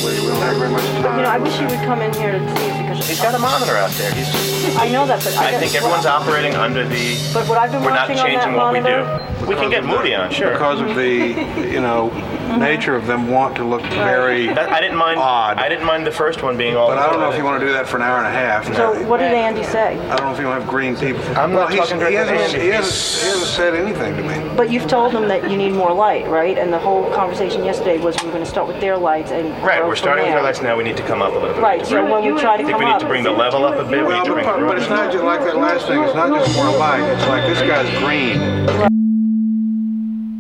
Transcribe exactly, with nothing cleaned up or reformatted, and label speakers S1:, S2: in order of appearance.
S1: We we don't have very much time.
S2: You know, I wish you would come in here to see it because
S3: He's got a monitor out there. He's just,
S2: I know that, but I,
S3: I
S2: guess
S3: think everyone's operating under the,
S2: But what I've been
S3: we're not
S2: watching on that
S3: changing what we
S2: monitor,
S3: do. We can get Moody on, sure.
S1: Because of the, you know, nature of them want to look very
S3: That, I didn't mind.
S1: odd.
S3: I didn't mind the first one being all.
S1: But I don't know if you want to do that for an hour and a half.
S2: So what did Andy say?
S1: I don't know if you want to have green people.
S3: I'm not
S1: well, he's-
S3: talking
S1: he
S3: directly to
S1: hasn't,
S3: Andy.
S1: he, hasn't, he hasn't said anything to me.
S2: But you've told them that you need more light, right? And the whole conversation yesterday was we were going to start with their lights and
S3: Right,
S2: go
S3: we're
S2: from
S3: starting with
S2: there.
S3: our lights now. We need to come up a little bit.
S2: Right. So when we try to
S3: I think
S2: come
S3: we need
S2: up,
S3: to bring the level up a bit. We
S1: Well,
S3: need to
S1: but,
S3: bring.
S1: but it's not just like that last thing. It's not just more light. It's like this guy's green.